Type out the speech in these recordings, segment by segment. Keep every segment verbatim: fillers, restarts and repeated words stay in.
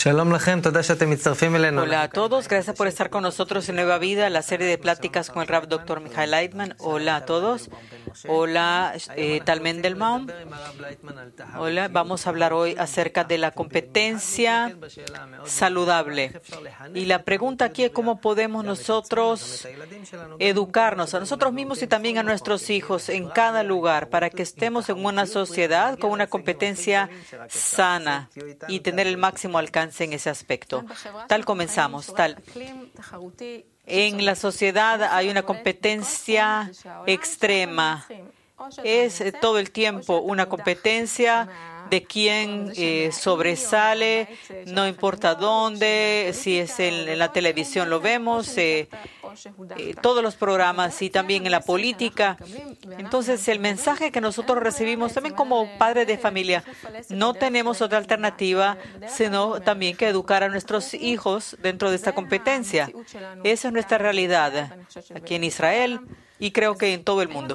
Hola a todos, gracias por estar con nosotros en Nueva Vida, la serie de pláticas con el Rav doctor Michael Leitman. Hola a todos. Hola, eh, Tal Mendelbaum. Hola, vamos a hablar hoy acerca de la competencia saludable. Y la pregunta aquí es cómo podemos nosotros educarnos a nosotros mismos y también a nuestros hijos en cada lugar para que estemos en una sociedad con una competencia sana y tener el máximo alcance en ese aspecto. Tal comenzamos, tal. En la sociedad hay una competencia extrema. Es eh, todo el tiempo una competencia de quién eh, sobresale, no importa dónde, si es en, en la televisión lo vemos, eh, eh, todos los programas y también en la política. Entonces, el mensaje que nosotros recibimos también como padres de familia, no tenemos otra alternativa, sino también que educar a nuestros hijos dentro de esta competencia. Esa es nuestra realidad aquí en Israel. Y creo que en todo el mundo.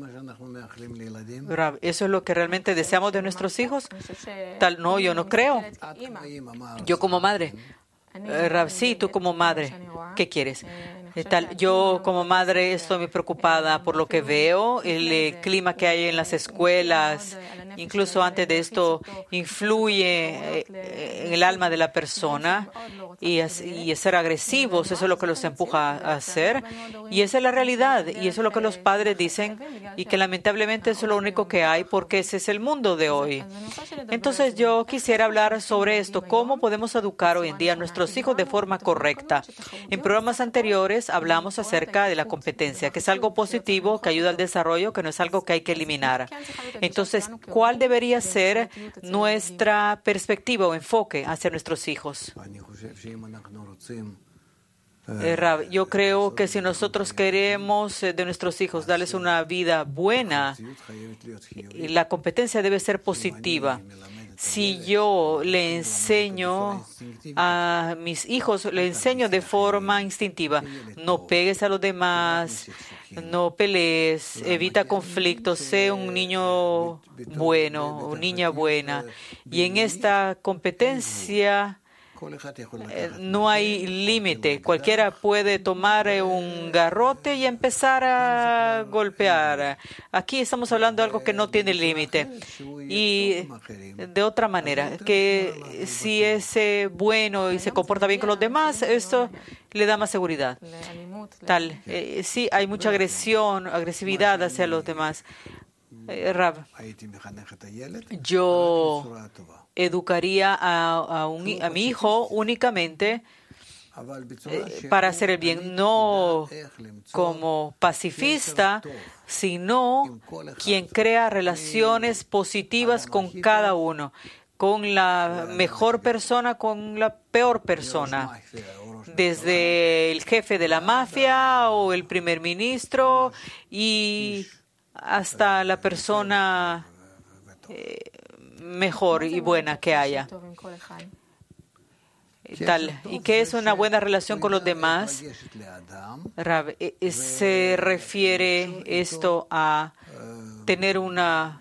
¿Eso es lo que realmente deseamos de nuestros hijos? Tal, no, yo no creo. Yo como madre. Rav, sí, tú como madre. ¿Qué quieres? Tal, yo como madre estoy muy preocupada por lo que veo, el eh, clima que hay en las escuelas, incluso antes de esto, influye eh, en el alma de la persona y, es, y es ser agresivos, eso es lo que los empuja a hacer. Y esa es la realidad, y eso es lo que los padres dicen, y que lamentablemente eso es lo único que hay, porque ese es el mundo de hoy. Entonces yo quisiera hablar sobre esto, cómo podemos educar hoy en día a nuestros hijos de forma correcta. En programas anteriores hablamos acerca de la competencia, que es algo positivo, que ayuda al desarrollo, que no es algo que hay que eliminar. Entonces, ¿cuál debería ser nuestra perspectiva o enfoque hacia nuestros hijos? Eh, Rab, yo creo que si nosotros queremos eh, de nuestros hijos darles una vida buena, la competencia debe ser positiva. Si yo le enseño a mis hijos, le enseño de forma instintiva, no pegues a los demás, no pelees, evita conflictos, sé un niño bueno, una niña buena. Y en esta competencia Eh, no hay límite. Cualquiera puede tomar eh, un garrote y empezar a golpear. Aquí estamos hablando de algo que no tiene límite. Y de otra manera, que si es eh, bueno y se comporta bien con los demás, esto le da más seguridad. Tal, eh, sí, hay mucha agresión, agresividad hacia los demás. Eh, Rav, yo educaría a, a, un, a mi hijo únicamente eh, para hacer el bien, no como pacifista, sino quien crea relaciones positivas con cada uno, con la mejor persona, con la peor persona, desde el jefe de la mafia o el primer ministro y hasta la persona eh, mejor y buena que haya. Tal. ¿Y qué es una buena relación con los demás? Rav, se refiere esto a tener una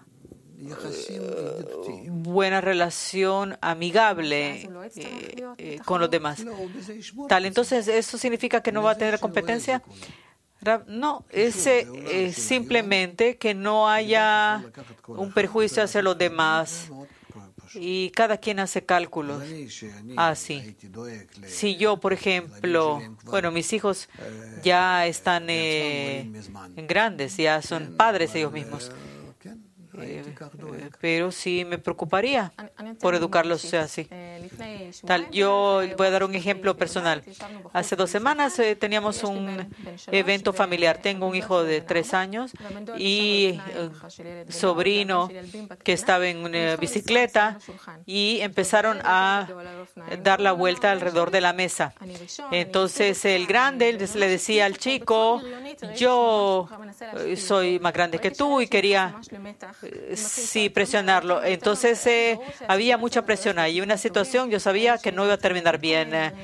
uh, buena relación amigable eh, eh, con los demás. Tal. Entonces, ¿eso significa que no va a tener competencia? No, es eh, simplemente que no haya un perjuicio hacia los demás y cada quien hace cálculos. Así. Ah, si yo, por ejemplo, bueno, mis hijos ya están eh, grandes, ya son padres ellos mismos. Eh, eh, pero sí me preocuparía por educarlos así. Tal, yo voy a dar un ejemplo personal. Hace dos semanas eh, teníamos un evento familiar. Tengo un hijo de tres años y un sobrino que estaba en una bicicleta y empezaron a dar la vuelta alrededor de la mesa. Entonces el grande le decía al chico, yo soy más grande que tú y quería sí presionarlo. Entonces eh, había mucha presión ahí. Una situación yo sabía que no iba a terminar bien.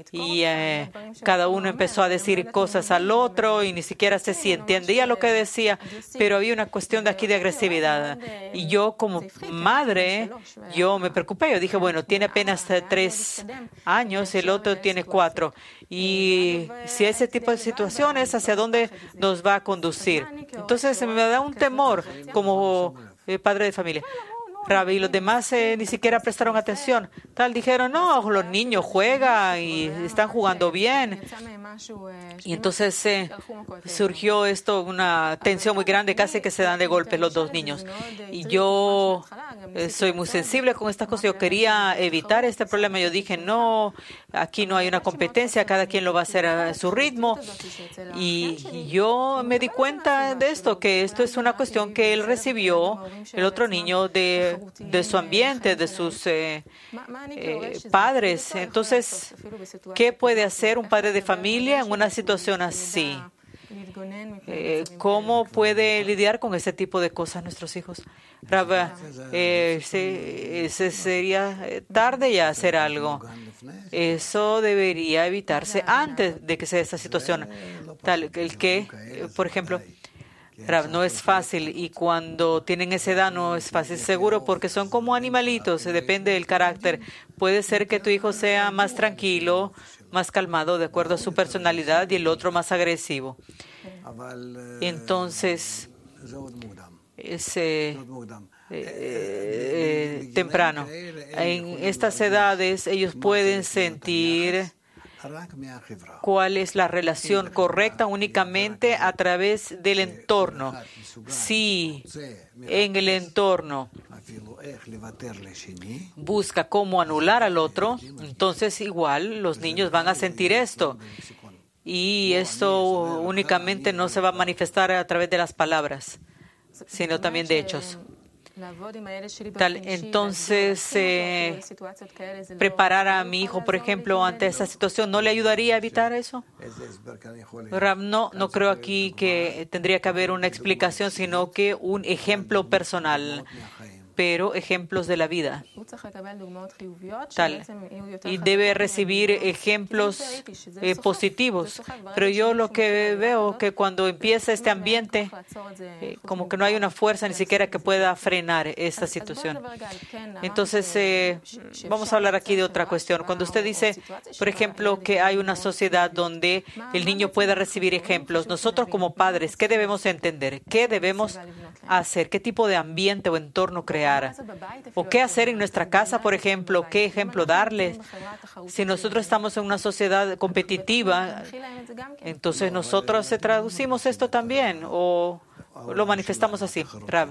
y eh, cada uno empezó a decir cosas al otro y ni siquiera sé si entendía lo que decía, pero había una cuestión de aquí de agresividad. Y yo como madre, yo me preocupé. Yo dije, bueno, tiene apenas tres años, el otro tiene cuatro. Y si ese tipo de situaciones, ¿hacia dónde nos va a conducir? Entonces me da un temor como eh, padre de familia. Rabbi, y los demás eh, ni siquiera prestaron atención. Tal dijeron, no, los niños juegan y están jugando bien. Y entonces eh, surgió esto, una tensión muy grande, casi que se dan de golpes los dos niños. Y yo eh, soy muy sensible con estas cosas. Yo quería evitar este problema. Yo dije, no, aquí no hay una competencia, cada quien lo va a hacer a su ritmo. Y, y yo me di cuenta de esto, que esto es una cuestión que él recibió, el otro niño, de de su ambiente, de sus eh, eh, padres. Entonces, ¿qué puede hacer un padre de familia en una situación así? Eh, ¿Cómo puede lidiar con ese tipo de cosas nuestros hijos? Rabbi, eh, se, se sería tarde ya hacer algo. Eso debería evitarse antes de que sea esta situación. Tal el que, eh, por ejemplo, no es fácil, y cuando tienen esa edad no es fácil, seguro, porque son como animalitos, depende del carácter. Puede ser que tu hijo sea más tranquilo, más calmado, de acuerdo a su personalidad, y el otro más agresivo. Entonces, es eh, eh, temprano. En estas edades ellos pueden sentir cuál es la relación correcta únicamente a través del entorno. Si en el entorno busca cómo anular al otro, entonces igual los niños van a sentir esto. Y esto únicamente no se va a manifestar a través de las palabras, sino también de hechos. Tal, entonces, eh, preparar a mi hijo, por ejemplo, ante esa situación, ¿no le ayudaría a evitar eso? No, no creo aquí que tendría que haber una explicación, sino que un ejemplo personal, pero ejemplos de la vida. Tal, y debe recibir ejemplos eh, positivos. Pero yo lo que veo que cuando empieza este ambiente, eh, como que no hay una fuerza ni siquiera que pueda frenar esta situación. Entonces, eh, vamos a hablar aquí de otra cuestión. Cuando usted dice, por ejemplo, que hay una sociedad donde el niño pueda recibir ejemplos, nosotros como padres, ¿qué debemos entender? ¿Qué debemos hacer? ¿Qué tipo de ambiente o entorno crear? ¿O qué hacer en nuestra casa, por ejemplo? ¿Qué ejemplo darles? Si nosotros estamos en una sociedad competitiva, entonces nosotros traducimos esto también o lo manifestamos así. Rab,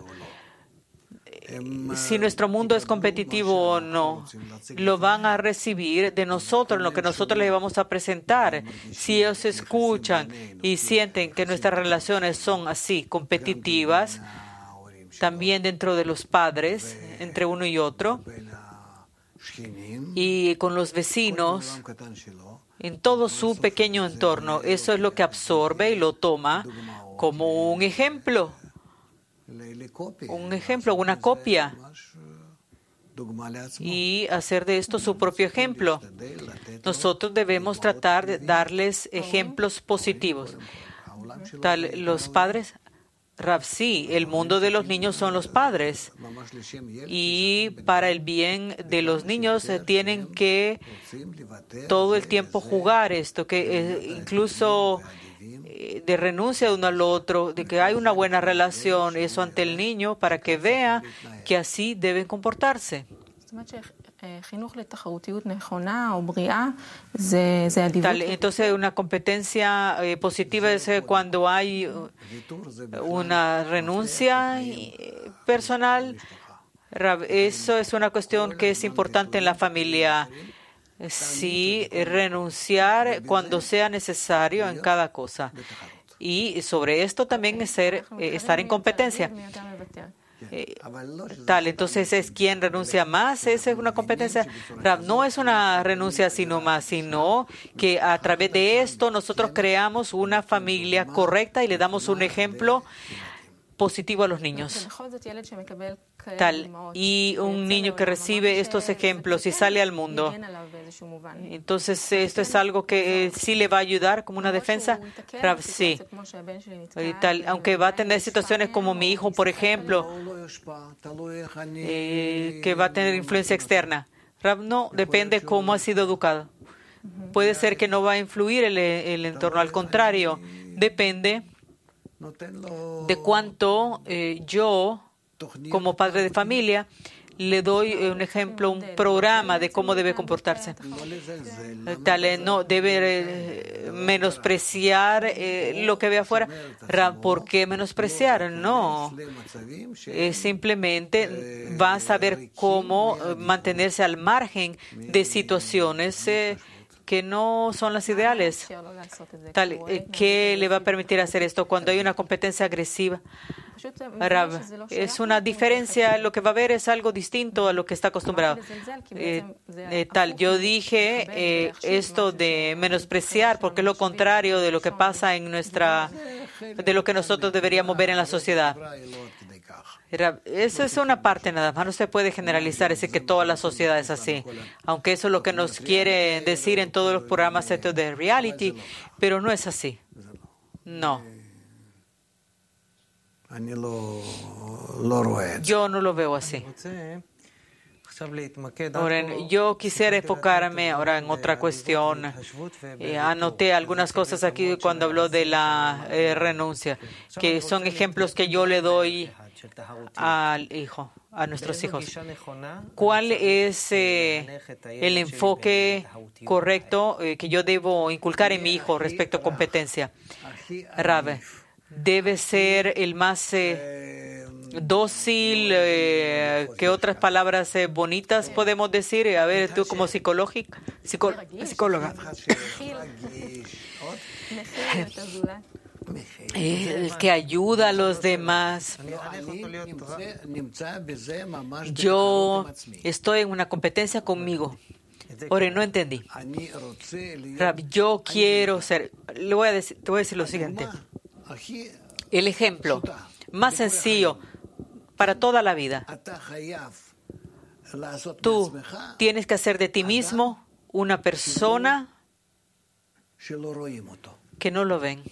si nuestro mundo es competitivo o no, lo van a recibir de nosotros, lo que nosotros les vamos a presentar. Si ellos escuchan y sienten que nuestras relaciones son así, competitivas, también dentro de los padres, entre uno y otro, y con los vecinos, en todo su pequeño entorno. Eso es lo que absorbe y lo toma como un ejemplo, un ejemplo, una copia, y hacer de esto su propio ejemplo. Nosotros debemos tratar de darles ejemplos positivos. Tal, los padres... Rav, sí, el mundo de los niños son los padres, y para el bien de los niños eh, tienen que todo el tiempo jugar esto, que eh, incluso eh, de renuncia de uno al otro, de que hay una buena relación, eso ante el niño, para que vea que así deben comportarse. Tal, entonces, una competencia eh, positiva es eh, cuando hay una renuncia personal. Eso es una cuestión que es importante en la familia. Sí, renunciar cuando sea necesario en cada cosa. Y sobre esto también es ser, eh, estar en competencia. Eh, tal, entonces es quien renuncia más, esa es una competencia. No es una renuncia sino más, sino que a través de esto nosotros creamos una familia correcta y le damos un ejemplo positivo a los niños. Tal, y un niño que recibe estos ejemplos y sale al mundo, entonces esto es algo que eh, sí le va a ayudar como una defensa. Rav, sí. Y tal, aunque va a tener situaciones como mi hijo, por ejemplo, eh, que va a tener influencia externa. Rav, no, depende cómo ha sido educado. Puede ser que no va a influir el, el entorno, al contrario, depende de cuánto eh, yo, como padre de familia, le doy un ejemplo, un programa de cómo debe comportarse. Tal, eh, no debe eh, menospreciar eh, lo que ve afuera. ¿Por qué menospreciar? No. Eh, simplemente va a saber cómo eh, mantenerse al margen de situaciones eh, que no son las ideales. Tal, eh, ¿qué le va a permitir hacer esto cuando hay una competencia agresiva? Rav, es una diferencia, lo que va a haber es algo distinto a lo que está acostumbrado. Eh, eh, tal, yo dije eh, esto de menospreciar, porque es lo contrario de lo que pasa en nuestra, de lo que nosotros deberíamos ver en la sociedad. Rav, esa es una parte nada más, no se puede generalizar, decir que toda la sociedad es así, aunque eso es lo que nos quiere decir en todos los programas estos de reality, pero no es así. No. Yo no lo veo así. Ahora, yo quisiera enfocarme ahora en otra cuestión. Eh, anoté algunas cosas aquí cuando habló de la eh, renuncia, que son ejemplos que yo le doy al hijo, a nuestros hijos. ¿Cuál es eh, el enfoque correcto eh, que yo debo inculcar en mi hijo respecto a competencia? Rav, debe ser el más eh, dócil, eh, ¿qué otras palabras eh, bonitas podemos decir? A ver, tú como psicológica, psicó, psicóloga. El que ayuda a los demás. Yo estoy en una competencia conmigo. Ahora, no entendí. Rab, yo quiero ser... Le voy a decir, te voy a decir lo siguiente. El ejemplo más sencillo para toda la vida. Tú tienes que hacer de ti mismo una persona que no lo ven.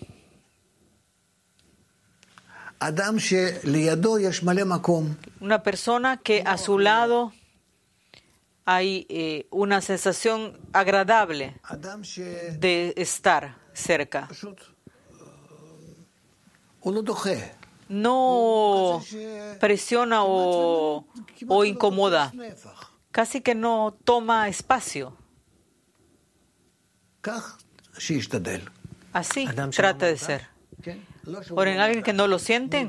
Una persona que a su lado hay eh, una sensación agradable de estar cerca. No presiona o, o incomoda. Casi que no toma espacio. Así trata de ser. Ahora, en alguien que no lo sienten,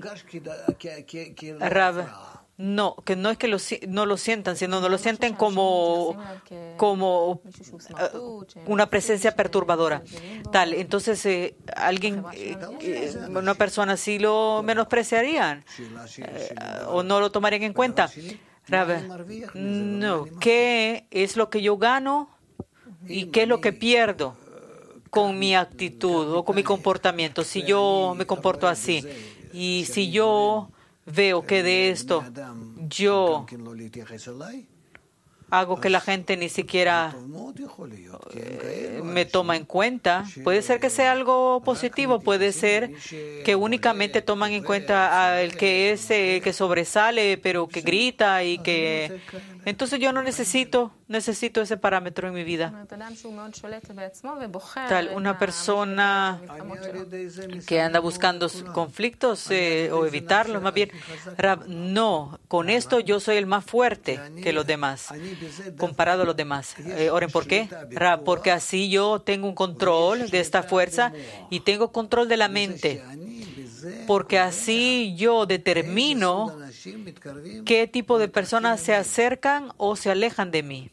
Rab, no, que no es que lo, no lo sientan, sino no lo sienten como, como uh, una presencia perturbadora. Tal, entonces eh, alguien, eh, una persona así lo menospreciarían eh, o no lo tomarían en cuenta. Rab, no, ¿qué es lo que yo gano y qué es lo que pierdo con mi actitud o con mi comportamiento? Si yo me comporto así y si yo veo que de esto yo hago que la gente ni siquiera eh, me toma en cuenta, puede ser que sea algo positivo, puede ser que únicamente toman en cuenta al que es el que sobresale, pero que grita y que... Entonces yo no necesito, necesito ese parámetro en mi vida. Tal, una persona que anda buscando conflictos eh, o evitarlos, más bien, Rab, no, con esto yo soy el más fuerte que los demás, comparado a los demás. Eh, oren, ¿por qué? Rab, porque así yo tengo un control de esta fuerza y tengo control de la mente. Porque así yo determino qué tipo de personas se acercan o se alejan de mí.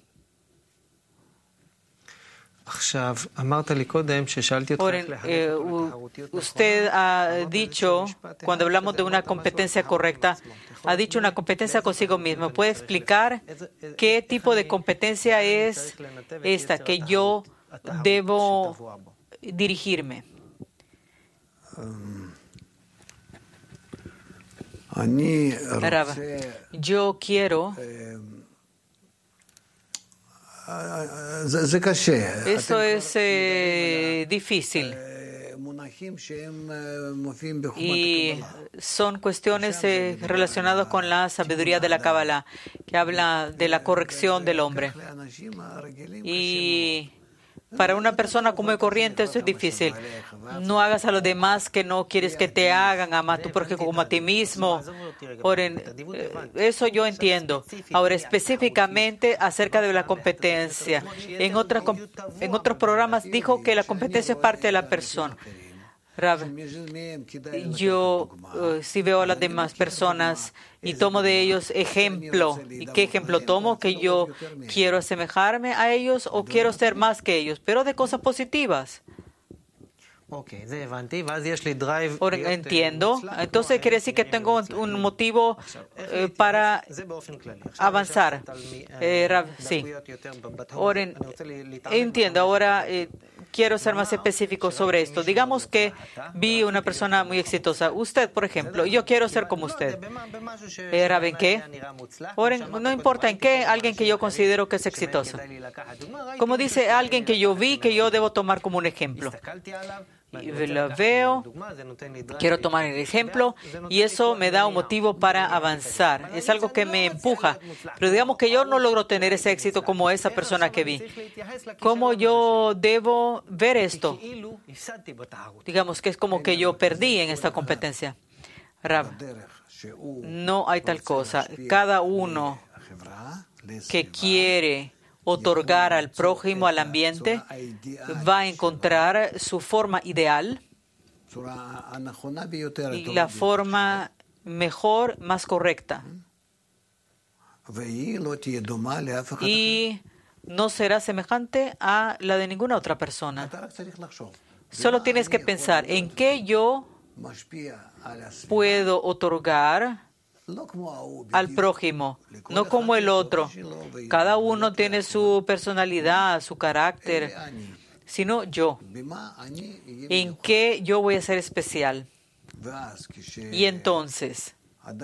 Oren, eh, usted ha dicho, cuando hablamos de una competencia correcta, ha dicho una competencia consigo mismo. ¿Puede explicar qué tipo de competencia es esta que yo debo dirigirme? Rab, yo quiero... Eso es eh, difícil. Y son cuestiones eh, relacionadas con la sabiduría de la Kabbalah, que habla de la corrección del hombre. Y para una persona común y corriente eso es difícil. No hagas a los demás que no quieres que te hagan, ama a tu prójimo como a ti mismo. Oren, eso yo entiendo. Ahora, específicamente acerca de la competencia. En, otra, en otros programas dijo que la competencia es parte de la persona. Rab, yo uh, si veo a las demás personas y tomo de ellos ejemplo. ¿Y qué ejemplo tomo? Que yo quiero asemejarme a ellos o quiero ser más que ellos, pero de cosas positivas. Ahora, entiendo. Entonces quiere decir que tengo un motivo eh, para avanzar. Eh, Rab, sí. Ahora, entiendo. Ahora eh, quiero ser más específico sobre esto. Digamos que vi una persona muy exitosa. Usted, por ejemplo, yo quiero ser como usted. Eh, Rab, ¿en qué? Ahora, no importa en qué, alguien que yo considero que es exitoso. Como dice alguien que yo vi, que yo debo tomar como un ejemplo. Y lo veo, quiero tomar el ejemplo y eso me da un motivo para avanzar. Es algo que me empuja. Pero digamos que yo no logro tener ese éxito como esa persona que vi. ¿Cómo yo debo ver esto? Digamos que es como que yo perdí en esta competencia. Rab, no hay tal cosa. Cada uno que quiere otorgar al prójimo, al ambiente, va a encontrar su forma ideal y la forma mejor, más correcta. Y no será semejante a la de ninguna otra persona. Solo tienes que pensar en qué yo puedo otorgar al prójimo, no como el otro. Cada uno tiene su personalidad, su carácter, sino yo. ¿En qué yo voy a ser especial? Y entonces,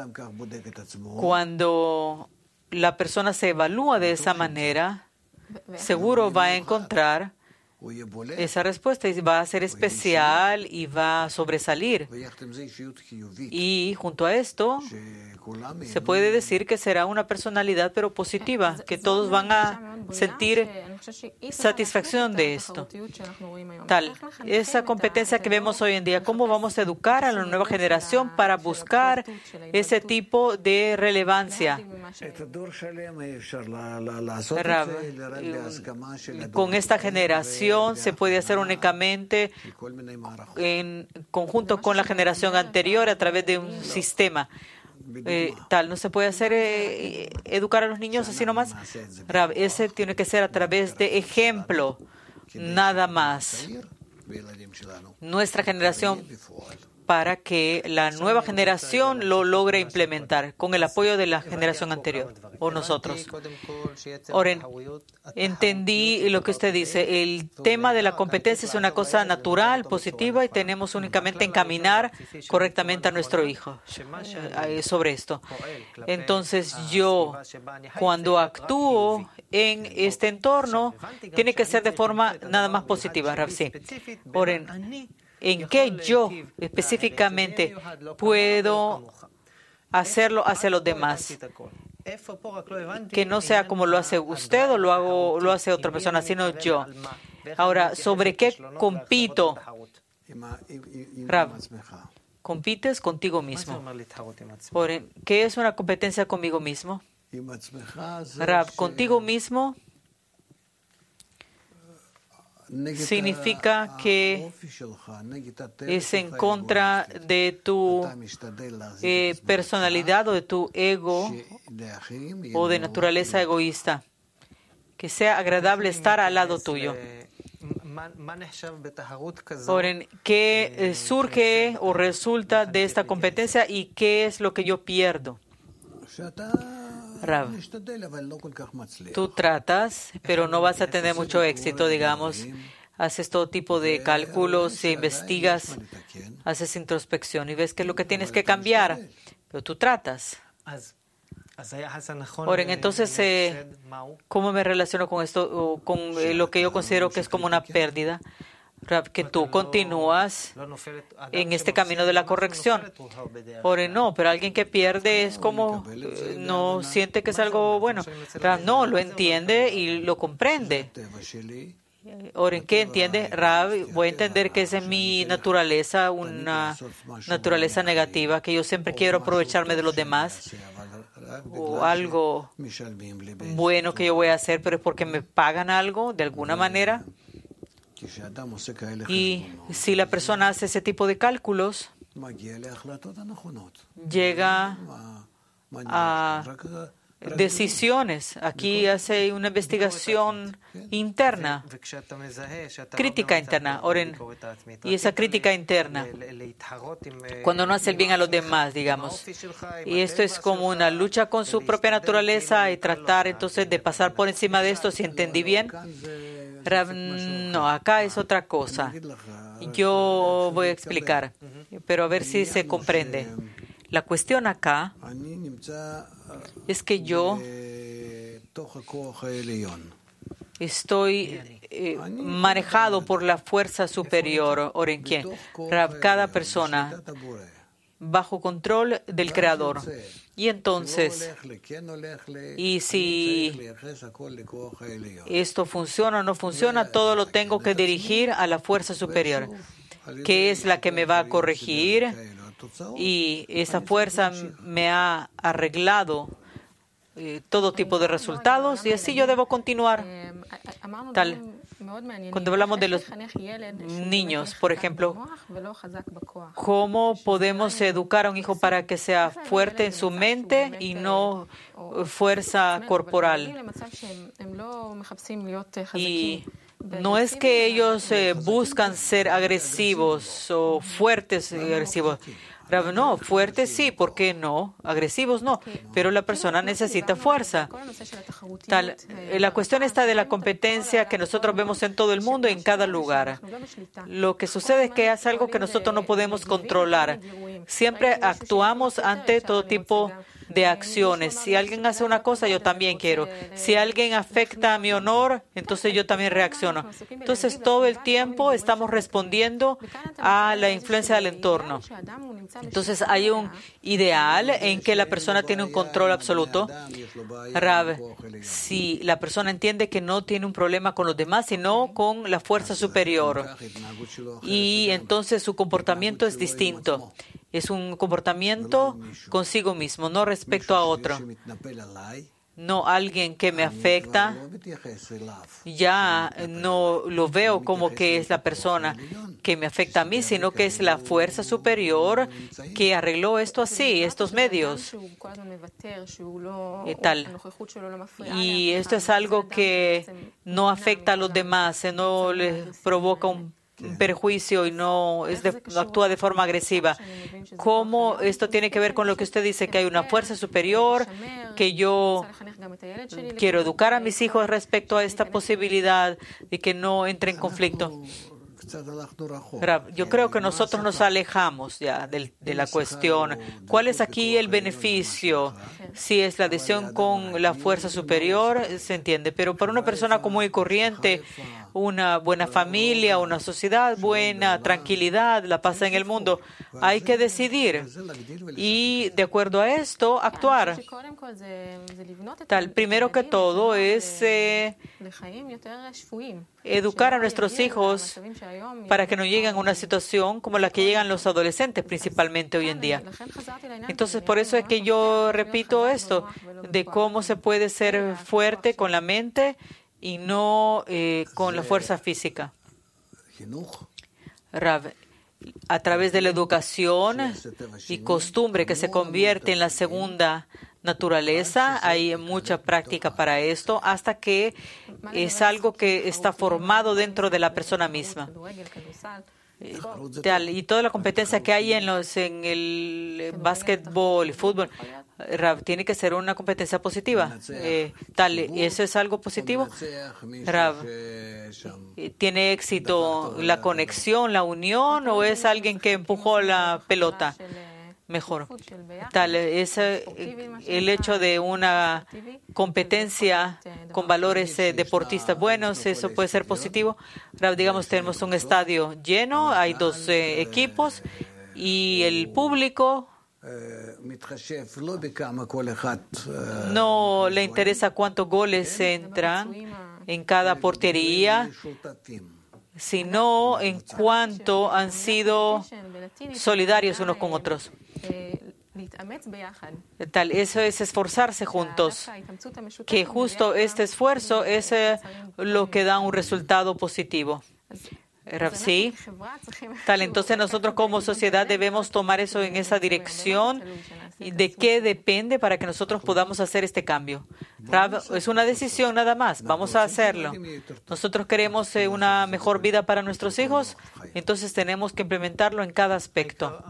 cuando la persona se evalúa de esa manera, seguro va a encontrar esa respuesta y va a ser especial y va a sobresalir. Y junto a esto, se puede decir que será una personalidad pero positiva, que todos van a sentir satisfacción de esto. Tal, esa competencia que vemos hoy en día, ¿cómo vamos a educar a la nueva generación para buscar ese tipo de relevancia? Rab, con esta generación se puede hacer únicamente en conjunto con la generación anterior a través de un sistema. Eh, tal, no se puede hacer eh, educar a los niños así nomás. Rab, ese tiene que ser a través de ejemplo, nada más. Nuestra generación, para que la nueva generación lo logre implementar con el apoyo de la generación anterior o nosotros. Oren, entendí lo que usted dice. El tema de la competencia es una cosa natural, positiva, y tenemos únicamente encaminar correctamente a nuestro hijo eh, sobre esto. Entonces yo, cuando actúo en este entorno, tiene que ser de forma nada más positiva. Rav, sí. Oren, ¿en qué yo específicamente puedo hacerlo hacia los demás? Que no sea como lo hace usted o lo hago, lo hace otra persona, sino yo. Ahora, ¿sobre qué compito? Rav, compites contigo mismo. ¿Qué es una competencia conmigo mismo? Rav, contigo mismo significa que es en contra de tu eh, personalidad o de tu ego o de naturaleza egoísta. Que sea agradable estar al lado tuyo. Oren, ¿qué eh, surge o resulta de esta competencia y qué es lo que yo pierdo? Rav, tú tratas, pero no vas a tener mucho éxito, digamos. Haces todo tipo de cálculos, investigas, haces introspección y ves que es lo que tienes que cambiar. pero tú tratas. Ahora, entonces, eh, ¿cómo me relaciono con esto, o con eh, lo que yo considero que es como una pérdida? Que tú continúas en este camino de la corrección. Ahora, no, pero alguien que pierde es como, eh, no siente que es algo bueno. Rav no, lo entiende y lo comprende. Ahora, ¿en qué entiende? Rav, voy a entender que esa es mi naturaleza, una naturaleza negativa, que yo siempre quiero aprovecharme de los demás, o algo bueno que yo voy a hacer, pero es porque me pagan algo de alguna manera. Y si la persona hace ese tipo de cálculos, llega a decisiones. Aquí hace una investigación interna, crítica interna. Y esa crítica interna, cuando no hace el bien a los demás, digamos. Y esto es como una lucha con su propia naturaleza y tratar entonces de pasar por encima de esto, si entendí bien. No, acá es otra cosa. Yo voy a explicar, pero a ver si se comprende. La cuestión acá es que yo estoy eh, manejado por la fuerza superior. ¿Oren quién? Cada persona bajo control del Creador. Y entonces, y si esto funciona o no funciona, todo lo tengo que dirigir a la fuerza superior, que es la que me va a corregir, y esa fuerza me ha arreglado eh, todo tipo de resultados, y así yo debo continuar. Tal, cuando hablamos de los niños, por ejemplo, ¿cómo podemos educar a un hijo para que sea fuerte en su mente y no fuerza corporal? Y no es que ellos eh, buscan ser agresivos o fuertes y agresivos. No, fuertes sí, ¿por qué no? Agresivos no, pero la persona necesita fuerza. Tal, la cuestión está de la competencia que nosotros vemos en todo el mundo y en cada lugar. Lo que sucede es que es algo que nosotros no podemos controlar. Siempre actuamos ante todo tipo de acciones. Si alguien hace una cosa, yo también quiero. Si alguien afecta a mi honor, entonces yo también reacciono. Entonces, todo el tiempo estamos respondiendo a la influencia del entorno. Entonces, hay un ideal en que la persona tiene un control absoluto. Rav, si la persona entiende que no tiene un problema con los demás, sino con la fuerza superior, y entonces su comportamiento es distinto. Es un comportamiento consigo mismo, no respecto a otro. No alguien que me afecta, ya no lo veo como que es la persona que me afecta a mí, sino que es la fuerza superior que arregló esto así, estos medios. Y tal. Y esto es algo que no afecta a los demás, no les provoca un perjuicio y no, es de, no actúa de forma agresiva. ¿Cómo esto tiene que ver con lo que usted dice, que hay una fuerza superior, que yo quiero educar a mis hijos respecto a esta posibilidad de que no entre en conflicto? Yo creo que nosotros nos alejamos ya de, de la cuestión. ¿Cuál es aquí el beneficio? Si es la adhesión con la fuerza superior, se entiende. Pero para una persona común y corriente, una buena familia, una sociedad buena, tranquilidad, la paz en el mundo, hay que decidir. Y de acuerdo a esto, actuar. Tal, primero que todo es eh, educar a nuestros hijos para que no lleguen a una situación como la que llegan los adolescentes, principalmente hoy en día. Entonces, por eso es que yo repito esto, de cómo se puede ser fuerte con la mente y no eh, con la fuerza física. Rav, a través de la educación y costumbre que se convierte en la segunda naturaleza, hay mucha práctica para esto, hasta que es algo que está formado dentro de la persona misma. Y toda la competencia que hay en los en el básquetbol y fútbol, Rav, tiene que ser una competencia positiva. Eh, tal, ¿y eso es algo positivo? Rav, ¿tiene éxito la conexión, la unión, o es alguien que empujó la pelota? mejor. Tal es el hecho de una competencia con valores eh, deportistas buenos, eso puede ser positivo. Digamos, tenemos un estadio lleno, hay dos eh, equipos y el público no le interesa cuántos goles entran en cada portería, sino en cuanto han sido solidarios unos con otros. Tal, eso es esforzarse juntos, que justo este esfuerzo es eh, lo que da un resultado positivo. Sí, tal, entonces nosotros como sociedad debemos tomar eso en esa dirección. ¿De qué depende para que nosotros podamos hacer este cambio? Rav, es una decisión nada más, vamos a hacerlo. Nosotros queremos eh, una mejor vida para nuestros hijos, entonces tenemos que implementarlo en cada aspecto.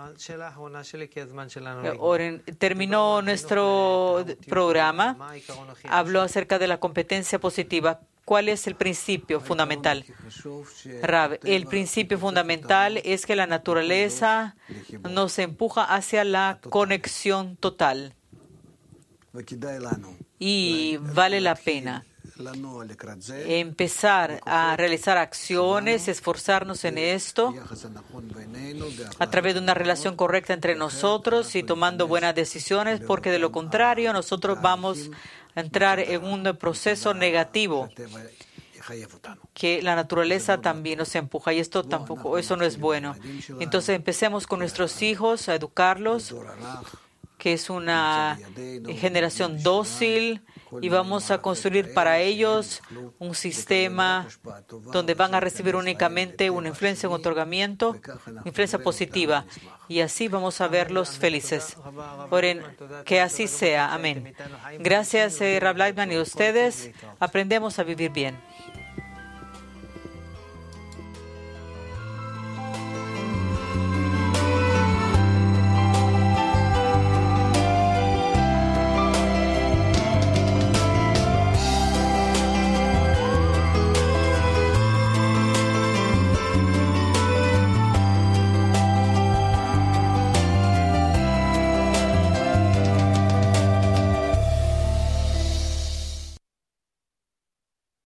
Oren, terminó nuestro programa, habló acerca de la competencia positiva. ¿Cuál es el principio fundamental? Rav, el principio fundamental es que la naturaleza nos empuja hacia la conexión total. Y vale la pena empezar a realizar acciones, esforzarnos en esto a través de una relación correcta entre nosotros y tomando buenas decisiones, porque de lo contrario nosotros vamos a entrar en un proceso negativo que la naturaleza también nos empuja, y esto tampoco, eso no es bueno. Entonces empecemos con nuestros hijos a educarlos, que es una generación dócil, y vamos a construir para ellos un sistema donde van a recibir únicamente una influencia, un otorgamiento, influencia positiva, y así vamos a verlos felices. Oren, que así sea. Amén. Gracias, eh, Rav Lightman, y ustedes aprendemos a vivir bien.